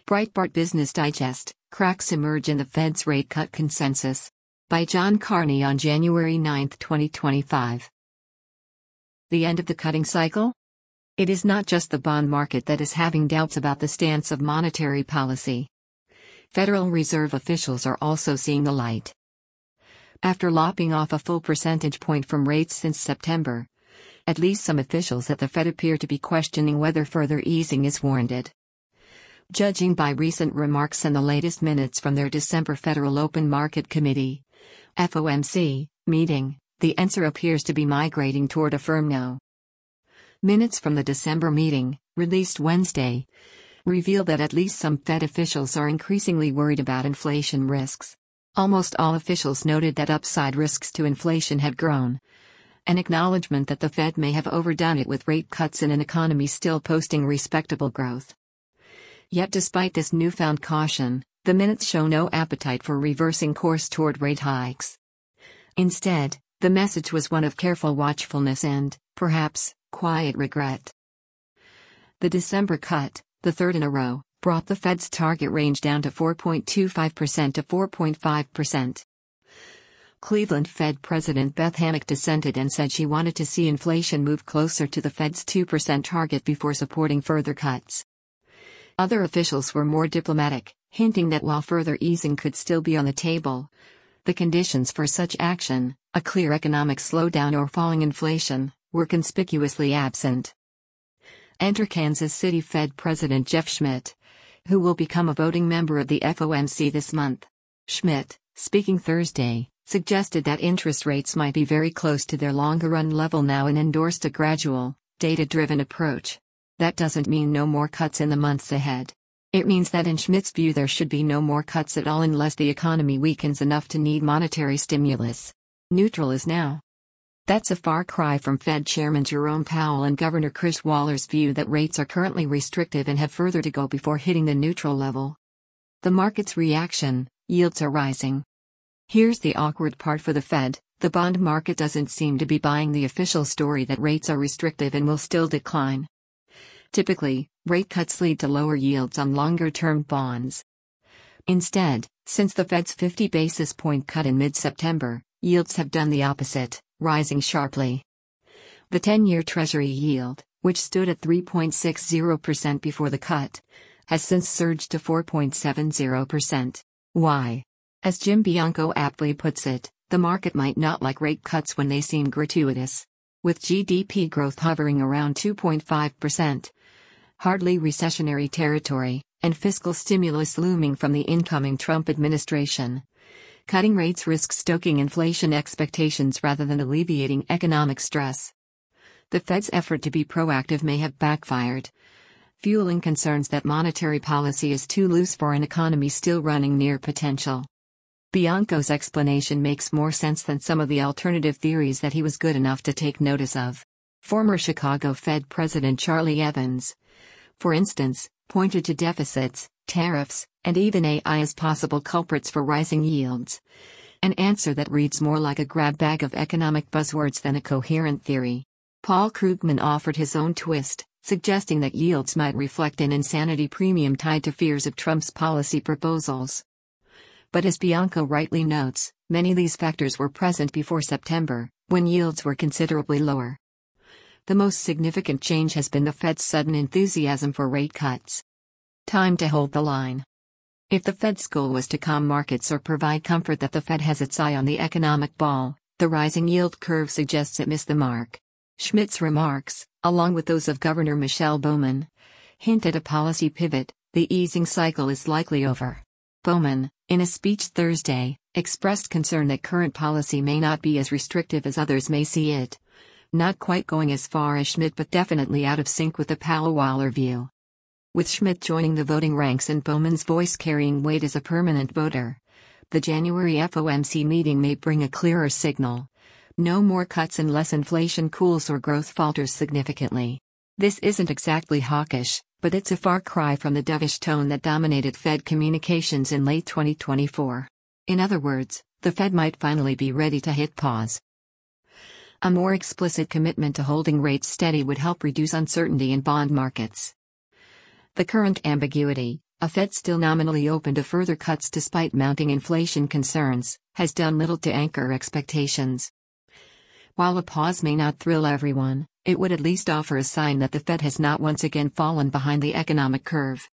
Breitbart Business Digest: Cracks emerge in the Fed's rate cut consensus. By John Carney on January 9, 2025. The end of the cutting cycle? It is not just the bond market that is having doubts about the stance of monetary policy. Federal Reserve officials are also seeing the light. After lopping off a full percentage point from rates since September, at least some officials at the Fed appear to be questioning whether further easing is warranted. Judging by recent remarks and the latest minutes from their December Federal Open Market Committee (FOMC) meeting, the answer appears to be migrating toward a firm no. Minutes from the December meeting, released Wednesday, reveal that at least some Fed officials are increasingly worried about inflation risks. Almost all officials noted that upside risks to inflation had grown, an acknowledgement that the Fed may have overdone it with rate cuts in an economy still posting respectable growth. Yet despite this newfound caution, the minutes show no appetite for reversing course toward rate hikes. Instead, the message was one of careful watchfulness and, perhaps, quiet regret. The December cut, the third in a row, brought the Fed's target range down to 4.25% to 4.5%. Cleveland Fed President Beth Hancock dissented and said she wanted to see inflation move closer to the Fed's 2% target before supporting further cuts. Other officials were more diplomatic, hinting that while further easing could still be on the table, the conditions for such action, a clear economic slowdown or falling inflation, were conspicuously absent. Enter Kansas City Fed President Jeff Schmidt, who will become a voting member of the FOMC this month. Schmidt, speaking Thursday, suggested that interest rates might be very close to their longer-run level now and endorsed a gradual, data-driven approach. That doesn't mean no more cuts in the months ahead. It means that in Schmidt's view there should be no more cuts at all unless the economy weakens enough to need monetary stimulus. Neutral is now. That's a far cry from Fed Chairman Jerome Powell and Governor Chris Waller's view that rates are currently restrictive and have further to go before hitting the neutral level. The market's reaction: yields are rising. Here's the awkward part for the Fed: the bond market doesn't seem to be buying the official story that rates are restrictive and will still decline. Typically, rate cuts lead to lower yields on longer-term bonds. Instead, since the Fed's 50 basis point cut in mid-September, yields have done the opposite, rising sharply. The 10-year Treasury yield, which stood at 3.60% before the cut, has since surged to 4.70%. Why? As Jim Bianco aptly puts it, the market might not like rate cuts when they seem gratuitous. With GDP growth hovering around 2.5%, hardly recessionary territory, and fiscal stimulus looming from the incoming Trump administration, cutting rates risks stoking inflation expectations rather than alleviating economic stress. The Fed's effort to be proactive may have backfired, fueling concerns that monetary policy is too loose for an economy still running near potential. Bianco's explanation makes more sense than some of the alternative theories that he was good enough to take notice of. Former Chicago Fed President Charlie Evans, for instance, pointed to deficits, tariffs, and even AI as possible culprits for rising yields. An answer that reads more like a grab bag of economic buzzwords than a coherent theory. Paul Krugman offered his own twist, suggesting that yields might reflect an insanity premium tied to fears of Trump's policy proposals. But as Bianco rightly notes, many of these factors were present before September, when yields were considerably lower. The most significant change has been the Fed's sudden enthusiasm for rate cuts. Time to hold the line. If the Fed's goal was to calm markets or provide comfort that the Fed has its eye on the economic ball, the rising yield curve suggests it missed the mark. Schmidt's remarks, along with those of Governor Michelle Bowman, hint at a policy pivot. The easing cycle is likely over. Bowman, in a speech Thursday, expressed concern that current policy may not be as restrictive as others may see it. Not quite going as far as Schmidt, but definitely out of sync with the Powell-Waller view. With Schmidt joining the voting ranks and Bowman's voice carrying weight as a permanent voter, the January FOMC meeting may bring a clearer signal. No more cuts unless inflation cools or growth falters significantly. This isn't exactly hawkish, but it's a far cry from the dovish tone that dominated Fed communications in late 2024. In other words, the Fed might finally be ready to hit pause. A more explicit commitment to holding rates steady would help reduce uncertainty in bond markets. The current ambiguity, a Fed still nominally open to further cuts despite mounting inflation concerns, has done little to anchor expectations. While a pause may not thrill everyone, it would at least offer a sign that the Fed has not once again fallen behind the economic curve.